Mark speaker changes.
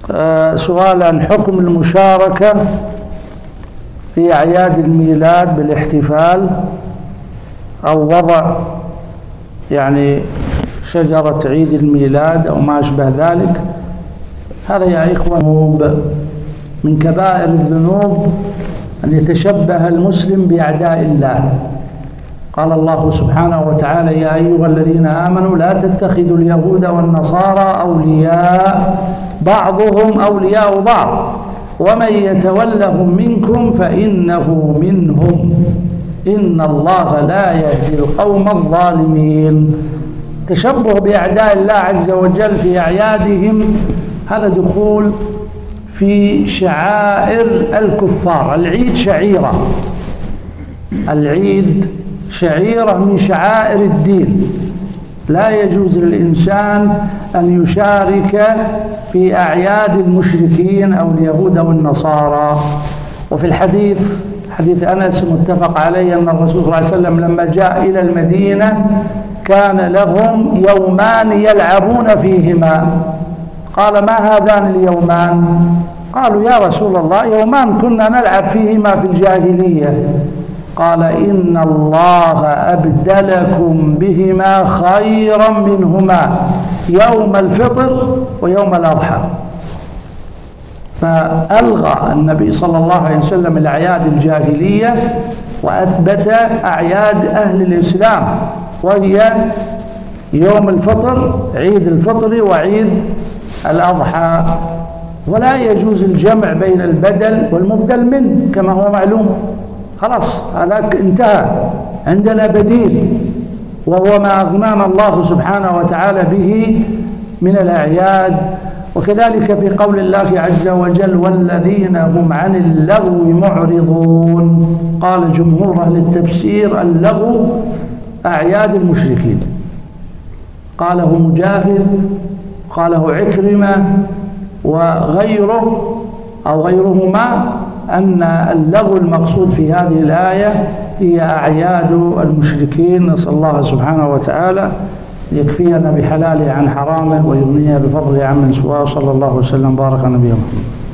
Speaker 1: سؤال عن حكم المشاركة في أعياد الميلاد بالاحتفال أو وضع يعني شجرة عيد الميلاد أو ما أشبه ذلك. هذا يا إخوة من كبائر الذنوب أن يتشبه المسلم بأعداء الله. قال الله سبحانه وتعالى: يا أيها الذين آمنوا لا تتخذوا اليهود والنصارى أولياء بعضهم أولياء بعض ومن يتولهم منكم فإنه منهم إن الله لا يهدي القوم الظالمين. تشبه بأعداء الله عز وجل في أعيادهم هذا دخول في شعائر الكفار. العيد شعيرة، العيد شعيرة من شعائر الدين، لا يجوز للإنسان أن يشارك في أعياد المشركين أو اليهود أو النصارى. وفي الحديث حديث أنس متفق عليه أن الرسول صلى الله عليه وسلم لما جاء إلى المدينة كان لهم يومان يلعبون فيهما. قال: ما هذان اليومان؟ قالوا: يا رسول الله يومان كنا نلعب فيهما في الجاهلية. قال: إن الله أبدلكم بهما خيرا منهما يوم الفطر ويوم الأضحى. فألغى النبي صلى الله عليه وسلم الأعياد الجاهلية وأثبت أعياد أهل الإسلام، وهي يوم الفطر عيد الفطر وعيد الأضحى. ولا يجوز الجمع بين البدل والمبدل منه كما هو معلوم. خلاص هذاك انتهى، عندنا بديل وهو ما أغنانا الله سبحانه وتعالى به من الأعياد. وكذلك في قول الله عز وجل: والذين هم عن اللغو معرضون. قال جمهور أهل التفسير: اللغو أعياد المشركين. قاله مجاهد، قاله عكرمة وغيره أو غيرهما أن اللغو المقصود في هذه الآية هي أعياد المشركين. نسأل الله سبحانه وتعالى يكفينا بحلاله عن حرامه ويغنينا بفضله عمن سواه. صلى الله وسلم بارك على نبينا محمد.